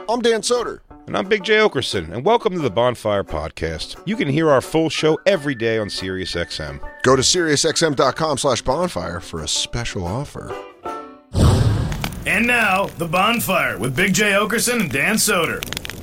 I'm Dan Soder. And I'm Big J. Okerson, and welcome to the Bonfire Podcast. You can hear our full show every day on SiriusXM. Go to SiriusXM.com/bonfire for a special offer. And now, The Bonfire with Big J. Okerson and Dan Soder.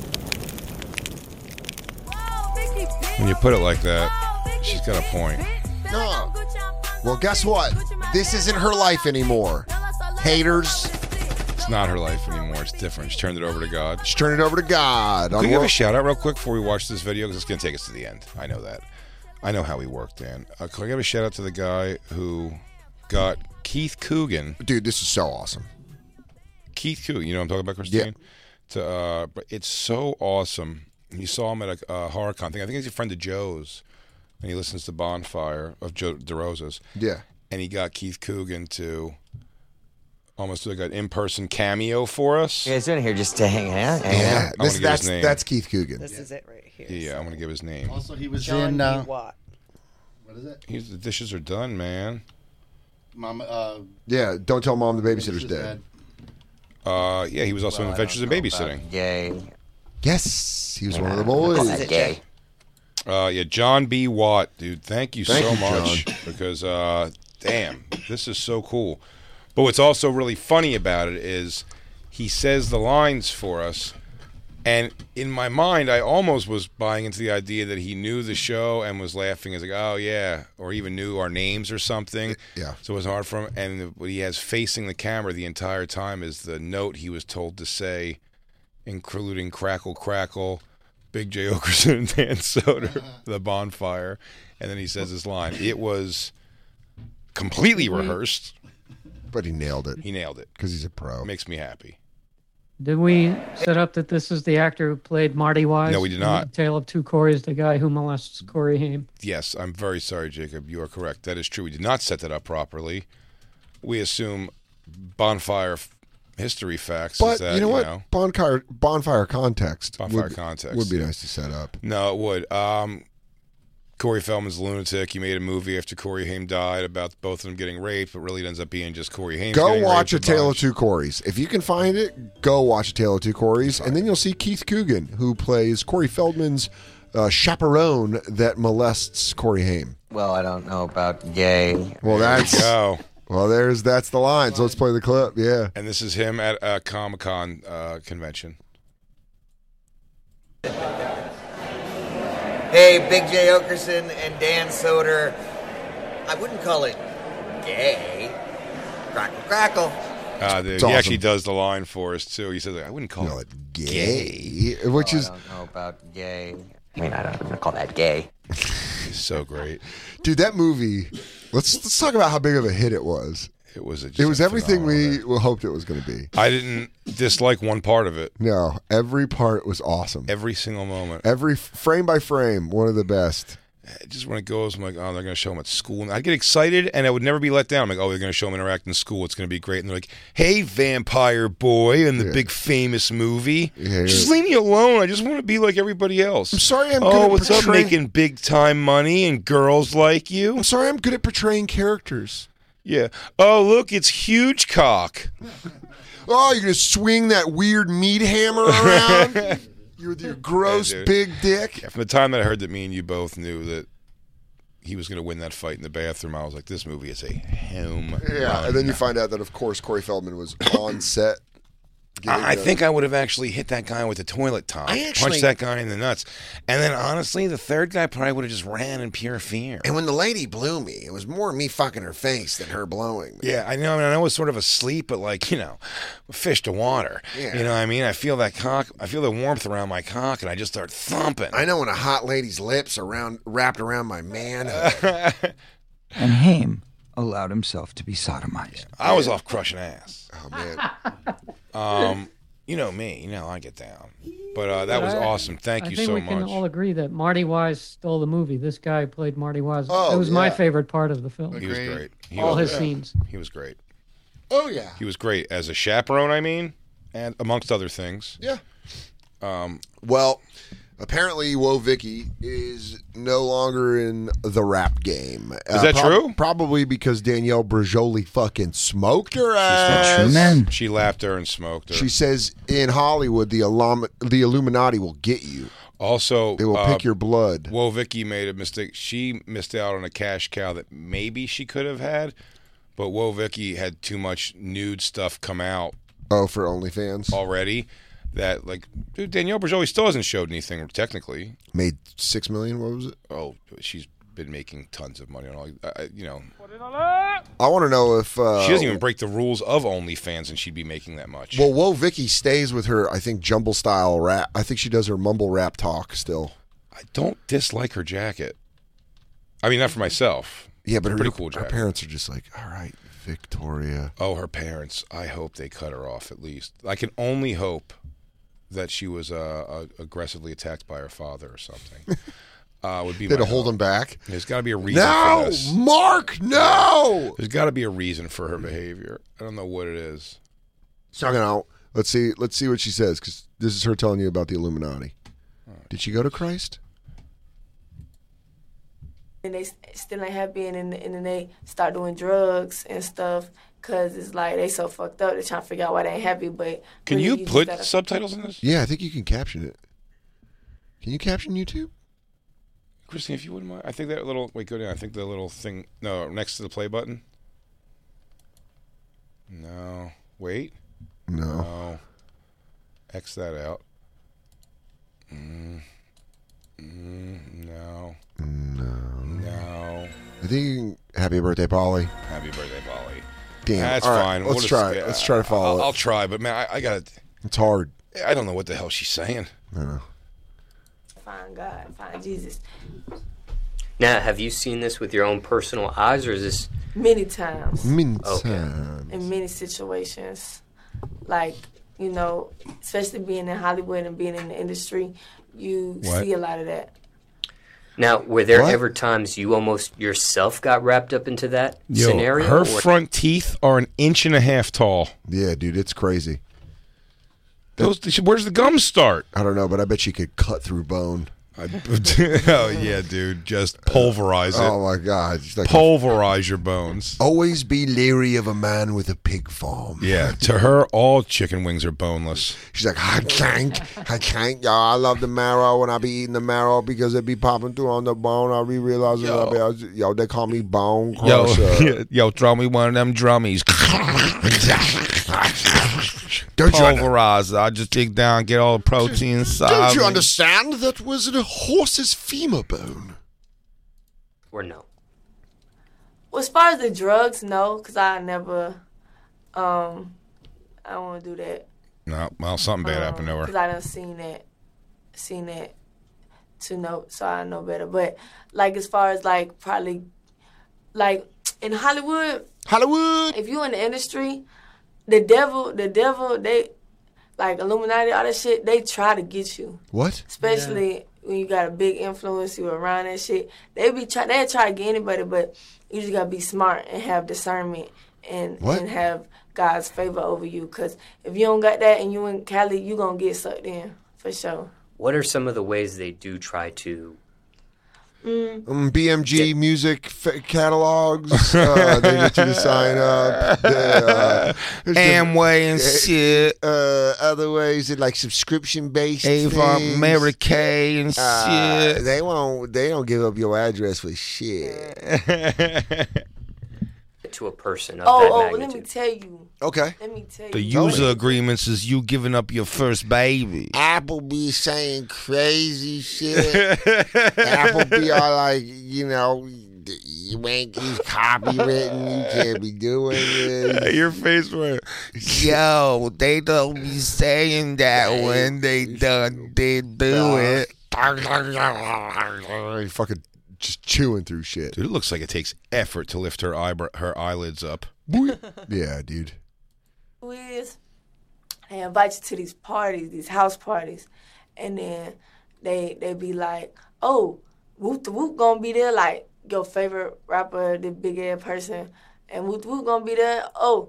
When you put it like that, she's got a point. No. Well, guess what? This isn't her life anymore. Haters. It's not her life anymore. It's different. She turned it over to God. Just turn it over to God. Can we give a shout out real quick before we watch this video? Because it's going to take us to the end. I know that. I know how we work, Dan. Can I give a shout out to the guy who got Keith Coogan? Dude, this is so awesome. Keith Coogan. You know what I'm talking about, Christine? Yeah. But it's so awesome. You saw him at a HorrorCon thing. I think he's a friend of Joe's. And he listens to Bonfire of Joe DeRosa's. Yeah. And he got Keith Coogan to almost do like an in-person cameo for us. You guys doing here just to hang out? Yeah. I wanna give his name. That's Keith Coogan. This is it right here. Yeah, I'm going to give his name. Also, he was John in. B. Watt. What is it? The dishes are done, man. Mom. Yeah, don't tell Mom the babysitter's dead. Yeah, he was also in Adventures in Babysitting. Gay. Yes, he was one of the boys. Gay. Yeah, John B. Watt, dude. Thank you Thank so you, much. John. Because, damn, this is so cool. But what's also really funny about it is he says the lines for us. And in my mind, I almost was buying into the idea that he knew the show and was laughing. As like, oh, yeah. Or even knew our names or something. Yeah. So it was hard for him. And what he has facing the camera the entire time is the note he was told to say, including Crackle Crackle, Big J. Okerson, and Dan Soder, The Bonfire. And then he says his line. It was completely rehearsed. But he nailed it. He nailed it. Because he's a pro. Makes me happy. Did we set up that this is the actor who played Marty Wise? No, we did not. In Tale of Two Corys, the guy who molests Corey Haim. Yes, I'm very sorry, Jacob. You are correct. That is true. We did not set that up properly. We assume Bonfire history facts. But is that, you know what? Bonfire context. Bonfire context, would be yeah. nice to set up. No, it would. Corey Feldman's a lunatic. He made a movie after Corey Haim died about both of them getting raped, but really it ends up being just Corey Haim. Go watch A raped Tale of bunch. Two Corys. If you can find it, go watch A Tale of Two Corys. And then you'll see Keith Coogan, who plays Corey Feldman's chaperone that molests Corey Haim. Well, I don't know about gay. Well, that's... Go. Well, that's the line. So let's play the clip. Yeah. And this is him at a Comic-Con convention. Hey, Big J. Okerson and Dan Soder. I wouldn't call it gay. Crackle, crackle. Dude, It's he awesome. actually does the line for us, too. He says, I wouldn't call No, it gay. Which I is... don't know about gay. I mean, I don't even call that gay. He's so great. Dude, that movie... Let's talk about how big of a hit it was. It was Everything we phenomenal. hoped it was going to be. I didn't dislike one part of it. No, every part was awesome. Every single moment. Every frame by frame, one of the best. Just when it goes, I'm like, oh, they're going to show him at school. And I'd get excited, and I would never be let down. I'm like, oh, they're going to show him interact in school. It's going to be great. And they're like, hey, vampire boy, in the big famous movie. Yeah, just leave me alone. I just want to be like everybody else. I'm sorry I'm good Oh, at what's up, portraying- making big-time money and girls like you? I'm sorry I'm good at portraying characters. Yeah. Oh, look, it's huge cock. Oh, you're going to swing that weird meat hammer around? You with your gross Yeah, dude. big dick? Yeah, from the time that I heard that me and you both knew that he was going to win that fight in the bathroom, I was like, this movie is a home Yeah, run. and then you find out that, of course, Corey Feldman was on set. I think I would have actually hit that guy with the toilet top. Punched that guy in the nuts. And then, honestly, the third guy probably would have just ran in pure fear. And when the lady blew me, it was more me fucking her face than her blowing me. Yeah, I know. I mean, I know I was sort of asleep, but like, fish to water. Yeah. You know what I mean? I feel that cock. I feel the warmth around my cock, and I just start thumping. I know when a hot lady's lips are wrapped around my manhood. And Haim allowed himself to be sodomized. I was off crushing ass. Oh, man. You know me. You know how I get down. But that was awesome. Thank you so I think we much. can all agree that Marty Wise stole the movie. This guy played Marty Wise. Oh, it was my yeah. favorite part of the film. He was great. All his scenes. He was great. Oh, yeah. He was great as a chaperone, I mean, and amongst other things. Yeah. Well, Apparently, Woah Vicky is no longer in the rap game. Is that true? Probably because Danielle Bregoli fucking smoked her ass. True man. She lapped her and smoked her. She says in Hollywood, the Illuminati will get you. Also, They will pick your blood. Woah Vicky made a mistake. She missed out on a cash cow that maybe she could have had, but Woah Vicky had too much nude stuff come out Oh, for OnlyFans? already. That, like, dude, Danielle Bregoli still hasn't showed anything technically. Made $6 million. What was it? Oh, she's been making tons of money on all. I want to know if She doesn't even break the rules of OnlyFans, and she'd be making that much. Well, Woah Vicky stays with her. I think jumble style rap. I think she does her mumble rap talk still. I don't dislike her jacket. I mean, not for myself. Yeah, but It's a her, pretty cool her jacket. parents are just like, all right, Victoria. Oh, her parents. I hope they cut her off at least. I can only hope that she was aggressively attacked by her father or something. Would be They had my to hold hope. him back. There's got to be a reason for No, this. Mark, no. There's got to be a reason for her behavior. I don't know what it is. Talking out. Let's see what she says, because this is her telling you about the Illuminati. Did she go to Christ? And they still ain't happy, and then they start doing drugs and stuff, because it's like they so fucked up. They're trying to figure out why they ain't happy, but... Can really you just put gotta- subtitles in this? Yeah, I think you can caption it. Can you caption YouTube? Christine, if you wouldn't mind. I think that little... Wait, go down. I think the little thing... No, next to the play button. No. Wait. No. No. X that out. No. No. I think you can, happy birthday, Polly. Happy birthday, Polly. Damn. That's All right, fine. Let's We'll try just- it. Let's try to follow I'll it. try, but man, I got to... It's hard. I don't know what the hell she's saying. I know. Find God, find Jesus. Now, have you seen this with your own personal eyes, or is this... Many times. Many Okay. times. In many situations. Like, you know, especially being in Hollywood and being in the industry, you What? see a lot of that. Now, were there What? ever times you almost yourself got wrapped up into that scenario? Her or- front teeth are an inch and a half tall. Yeah, dude, it's crazy. Where's the gum start? I don't know, but I bet she could cut through bone. Oh yeah, dude, just pulverize it. Oh my God! She's like, Pulverize your bones. always be leery of a man with a pig farm. Yeah, to her, all chicken wings are boneless. She's like, I can't, y'all. I love the marrow, and I be eating the marrow because it be popping through on the bone. I be realizing, yo, they call me Bone Crusher. Yo, throw me one of them drummies. Don't you, Pulverize it. I just dig down, get all the protein inside. don't you me. understand? That was a horse's femur bone. Or no? Well, as far as the drugs, no, because I never, I don't want to do that. No, well, something bad happened to her. Because I done seen that to know, so I know better. But, like, as far as, like, probably, like, in Hollywood, if you in the industry, the devil, they, like, Illuminati, all that shit, they try to get you. What? Especially when you got a big influence, you around that shit. They try to get anybody, but you just gotta be smart and have discernment and have God's favor over you. Because if you don't got that and you in Cali, you gonna get sucked in for sure. What are some of the ways they do try to... BMG music catalogs. They get you to sign up. Amway and shit. Other ways, like subscription based. Avon, Mary Kay and shit. They won't. They don't give up your address for shit. to a person of that Oh, let magnitude? me tell you. Okay. Let me tell The you. user agreements is you giving up your first baby. Apple be saying crazy shit. Apple be all like, you know, you ain't he's copywritten. You can't be doing this. Your face went, yo, they don't be saying that when they done did do it. Fucking just chewing through shit. Dude, it looks like it takes effort to lift her eyelids up. Yeah, dude. Who is? They invite you to these parties, these house parties, and then they be like, oh, Whoop the Whoop gonna be there, like your favorite rapper, the big ass person, and Whoop the Whoop gonna be there. Oh,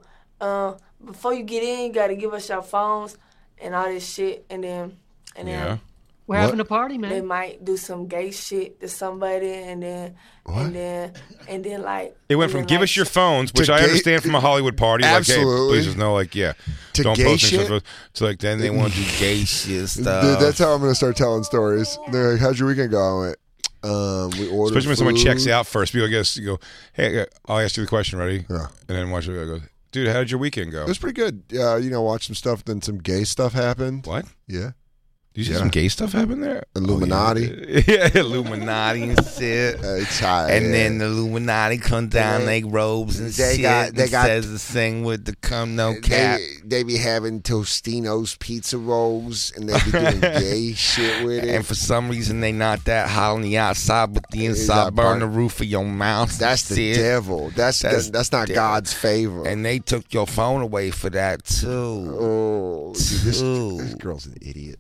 before you get in, you gotta give us your phones and all this shit, and then Yeah. We're having a party, They man. might do some gay shit to somebody, and then like It went from give us your phones, which To I gay- understand from a Hollywood party, like, hey, Absolutely. please just know, like, yeah, To don't gay post shit? things. To like, then they want to do gay shit stuff. Dude, that's how I'm gonna start telling stories. They're like, "How's your weekend go?" I went, we ordered Especially when someone food. checks out first. People guess you go, hey, I'll ask you the question, ready? Yeah. And then watch it go, dude, how did your weekend go? It was pretty good. Watch some stuff. Then some gay stuff happened. What? Yeah. Did you see Yeah. some gay stuff happen there? Illuminati. Yeah, Illuminati and shit. It's high. And then the Illuminati come down their robes and They shit got- and they got- says the thing with the come no cap. They be having Tostino's pizza rolls, and they be doing gay shit with it. And for some reason they not that hot on the outside, but the Is inside that burn part- the roof of your mouth. That's the Shit. devil. That's not devil. God's favor. And they took your phone away for that too. Oh, dude, this girl's an idiot.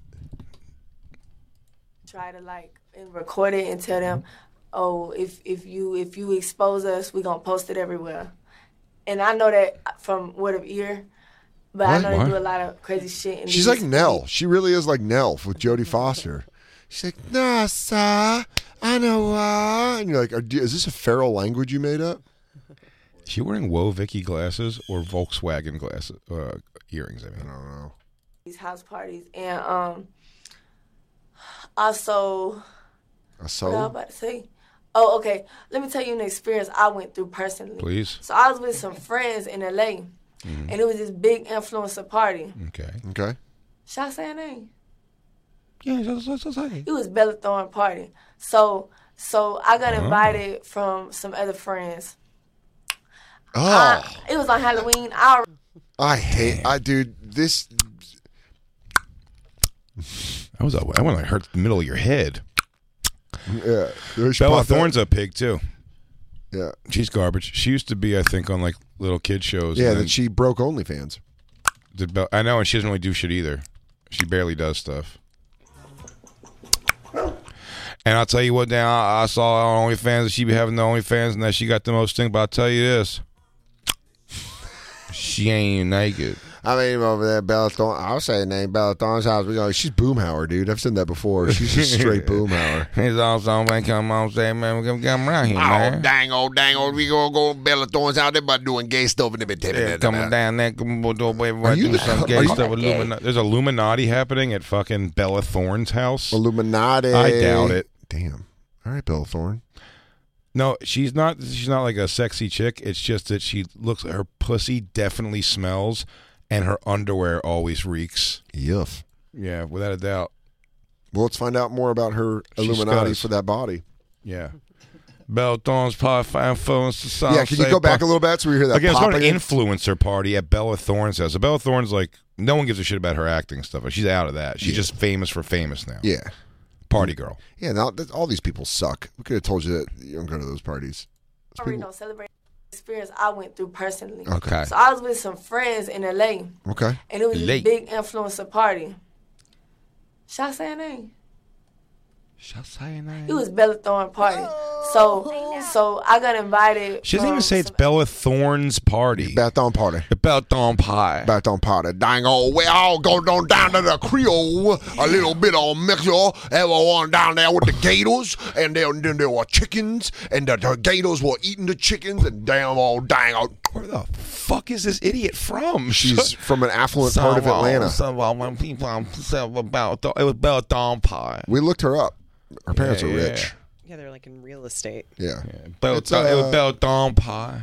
try to like and record it and tell them, oh, if you expose us, we gonna post it everywhere. And I know that from word of ear, but I What? know What? they do a lot of crazy shit. And She's like Nell. She really is like Nell with Jodie Foster. She's like, "Nah, sir, I know." And you're like, "Is this a feral language you made up?" Is she wearing Woe Vicky glasses or Volkswagen glasses? Earrings, I mean. I don't know. these house parties and also. What I was about to say? Oh, okay. Let me tell you an experience I went through personally. Please. So I was with some friends in LA, and it was this big influencer party. Okay. Okay. Should I say her name? Yeah, just say. It was Bella Thorne party. So I got invited from some other friends. Oh, It was on Halloween. dude, this. I want to hurt the middle of your head. Yeah. She Bella popped up. Thorne's a pig too. Yeah. She's garbage. She used to be, I think, on like little kid shows. Yeah, and that she broke OnlyFans. I know, and she doesn't really do shit either. She barely does stuff. And I'll tell you what, now I saw on OnlyFans that she be having the OnlyFans and that she got the most thing. But I'll tell you this, she ain't even naked. I mean, over there, Bella Thorne. I'll say the name, Bella Thorne's house. We go. She's Boomhauer, dude. I've said that before. She's just straight Boomhauer. He's also when come on say, man, we come around here, Oh, man. dang, we gonna go Bella Thorne's out there about doing gay stuff and everything. Yeah, coming down there, come on, do you some the- gay are you- stuff. There's Illuminati happening at fucking Bella Thorne's house. Illuminati. I doubt it. Damn. All right, Bella Thorne. No, she's not. She's not like a sexy chick. It's just that she looks. Her pussy definitely smells, and her underwear always reeks. Yuff. Yeah, without a doubt. Well, let's find out more about her She Illuminati scuzz. for that body. Yeah. Bella Thorne's party influence to some. Yeah, can you go back a little bit so we hear that Again, it's not an popping? influencer party at Bella Thorne's house. So Bella Thorne's like, no one gives a shit about her acting stuff. She's out of that. She's just famous for famous now. Yeah. Party girl. Yeah, now, all these people suck. We could have told you that you don't go to those parties. Celebrate experience I went through personally. Okay. So I was with some friends in LA, Okay. and it was LA. this big influencer party. Should I say her name? It was Bella Thorne party. So I got invited. She doesn't even from say it's some- Bella Thorne's party. Bella Thorne party. The Bella Thorne pie. Bella Thorne party. Dang, we all go down to the Creole, a little bit of Mexico. Everyone down there with the gators, and then there were chickens, and the gators were eating the chickens, and dang. Where the fuck is this idiot from? She's from an affluent part of Atlanta. When people said about it was Bella Thorne pie. We looked her up. Her parents are Yeah. rich. Yeah, they're like in real estate. Yeah. Bella, It's, it was Bella Thorne pie.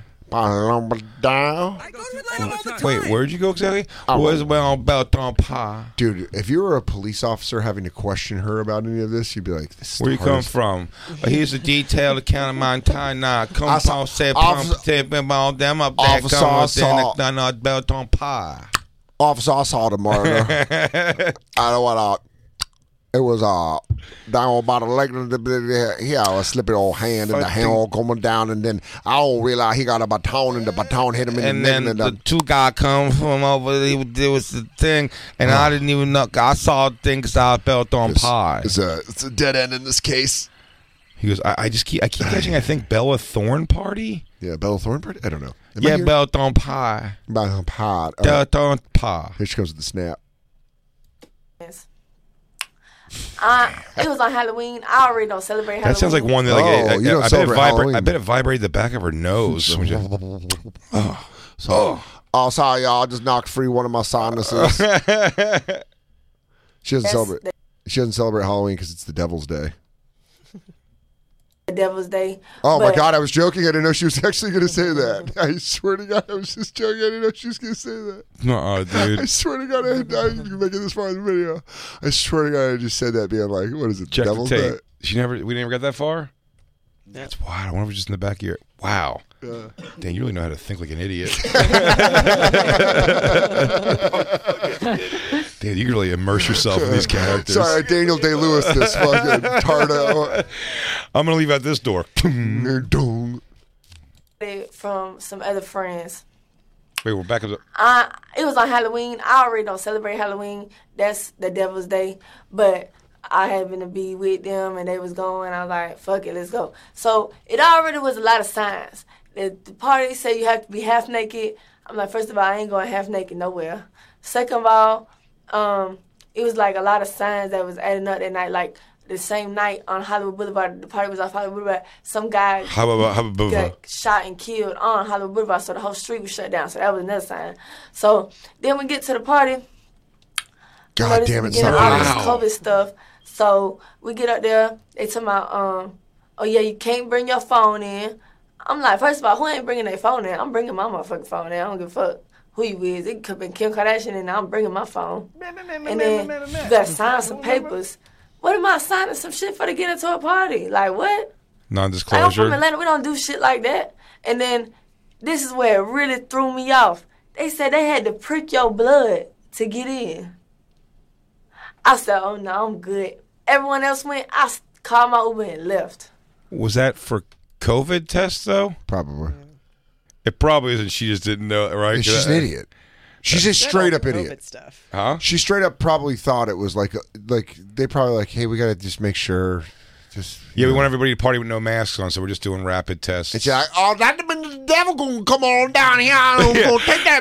Wait, where'd you go exactly? Was Bella Thorne pie? Dude, if you were a police officer having to question her about any of this, you'd be like, this is Where the you come hardest- from? Here's a detailed account of my entire night. Come Officer- on, say Officer- about them up there. Officer, Come I on, saw- then Bella Thorne pie. Officer, I saw the murder. I know what it was down about a leg. He had a slippy old hand, and the hand all coming down, and then I don't realize he got a baton, and the baton hit him in And the then neck. the two guys come from over there was the thing, and I didn't even know. I saw the thing because I was Bella Thorne pie. It's a dead end in this case. He goes, I keep catching. I think Bella Thorne party. Yeah, Bella Thorne party. I don't know. Am I Yeah, here? Bella Thorne pie. Bella Thorne pie. Bella Thorne pie. Here she comes with the snap. It was on Halloween. I already don't celebrate Halloween. That sounds like one that like you don't I bet celebrate Halloween. I bet it vibrated the back of her nose. Oh, sorry, y'all. I just knocked free one of my sinuses. She doesn't celebrate Halloween because it's the Devil's Day. The Devil's Day. Oh my God, I was joking. I didn't know she was actually going to say that. I swear to God, I was just joking. I didn't know she was going to say that. No, dude. I swear to God, you can make it this far in the video. I swear to God, I just said that being like, what is it? Check Devil's the tape. Day? We never got that far? That's wild. I wonder if it's just in the back of your... Wow. Dan, you really know how to think like an idiot. Dan, you can really immerse yourself in these characters. Sorry, Daniel Day-Lewis, this fucking tardo. I'm going to leave out this door. From some other friends. Wait, we're back up. It was on Halloween. I already don't celebrate Halloween. That's the Devil's Day. But I happened to be with them, and they was going. I was like, fuck it, let's go. So it already was a lot of signs. The party said you have to be half naked. I'm like, first of all, I ain't going half naked nowhere. Second of all, it was like a lot of signs that was adding up that night. Like the same night on Hollywood Boulevard, the party was off Hollywood Boulevard. Some guy got shot and killed on Hollywood Boulevard, so the whole street was shut down. So that was another sign. So then we get to the party. God damn it, son. All this COVID stuff. So we get up there. They talking about, oh yeah, you can't bring your phone in. I'm like, first of all, who ain't bringing their phone in? I'm bringing my motherfucking phone in. I don't give a fuck who you is. It could have been Kim Kardashian, and I'm bringing my phone. And then you got to sign some papers. What am I signing some shit for to get into a party? Like, what? Non-disclosure. I'm from Atlanta. We don't do shit like that. And then this is where it really threw me off. They said they had to prick your blood to get in. I said, oh, no, I'm good. Everyone else went. I called my Uber and left. Was that for COVID tests, though? Probably. It probably isn't. She just didn't know, right? She's an idiot. She's a straight up idiot. Stuff. Huh? She straight up probably thought it was like they probably like, hey, we got to just make sure. We want everybody to party with no masks on, so we're just doing rapid tests. It's like, oh, that the devil gonna come on down here. I'm gonna take that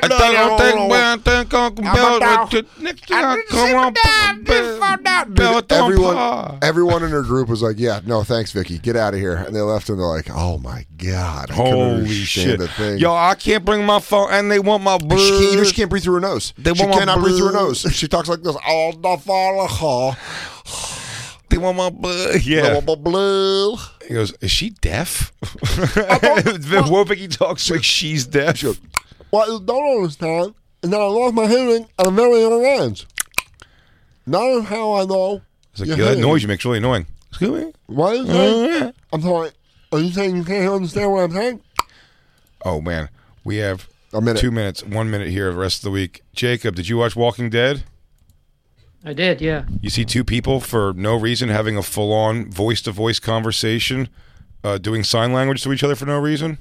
blood. Everyone in her group was like, yeah, no, thanks, Vicky. Get out of here. And they left, and they're like, oh my God, holy shit, yo, I can't bring my phone, and they want my blood. She can't breathe through her nose. She cannot breathe through her nose. She talks like this all the fall. They want my blood. Yeah. He goes, is she deaf? Vicky talks like she's deaf. She goes, what you don't understand is that I lost my hearing at a very young age. Not how I know. It's like, that noise you make is really annoying. Excuse me? What is that? I'm sorry. Are you saying you can't understand what I'm saying? Oh, man. We have a minute. 2 minutes, 1 minute here the rest of the week. Jacob, did you watch Walking Dead? I did, yeah. You see two people for no reason having a full-on voice-to-voice conversation, doing sign language to each other for no reason?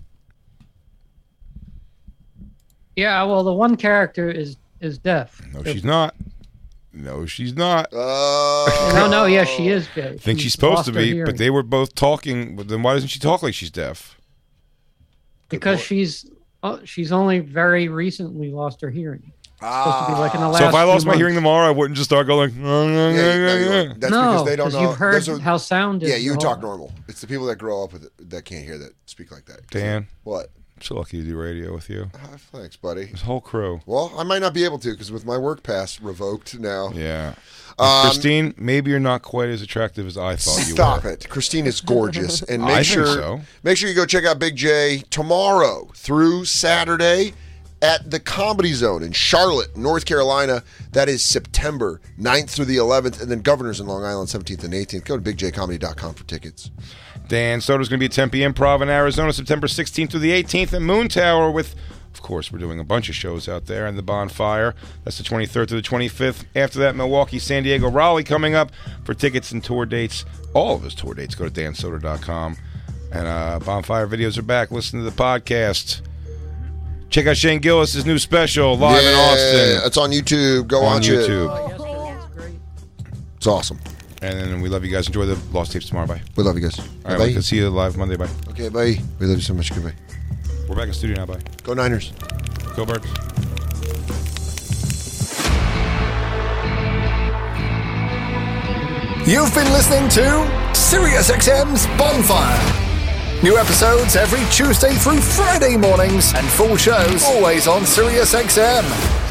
Yeah, well, the one character is deaf. No, she's not. No, she's not. No, yeah, she is deaf. I think she's supposed to be, but they were both talking. But then why doesn't she talk like she's deaf? Because she's only very recently lost her hearing. Supposed to be like in the last so if I lost my months. hearing tomorrow, I wouldn't just start going. That's because they don't know. You've heard how sound is. Yeah, you talk normal. It's the people that grow up with it that can't hear that speak like that. Dan, what? I'm so lucky to do radio with you. Thanks, buddy. This whole crew. Well, I might not be able to because with my work pass revoked now. Yeah. Christine, maybe you're not quite as attractive as I thought you were. Stop it. Christine is gorgeous. And make sure you go check out Big J tomorrow through Saturday at the Comedy Zone in Charlotte, North Carolina. That is September 9th through the 11th. And then Governors in Long Island, 17th and 18th. Go to bigjcomedy.com for tickets. Dan Soder's going to be at Tempe Improv in Arizona, September 16th through the 18th at Moon Tower with, of course, we're doing a bunch of shows out there, and the Bonfire. That's the 23rd to the 25th. After that, Milwaukee, San Diego, Raleigh coming up. For tickets and tour dates, all of his tour dates, go to dansoder.com. And Bonfire videos are back. Listen to the podcast. Check out Shane Gillis' new special, live in Austin. It's on YouTube. Go watch it. It's awesome. And then we love you guys. Enjoy the Lost Tapes tomorrow. Bye. We love you guys. All right, we can see you live Monday. Bye. Okay, bye. We love you so much. Goodbye. We're back in studio now. Bye. Go Niners. Go Birds. You've been listening to SiriusXM's Bonfire. New episodes every Tuesday through Friday mornings and full shows always on SiriusXM.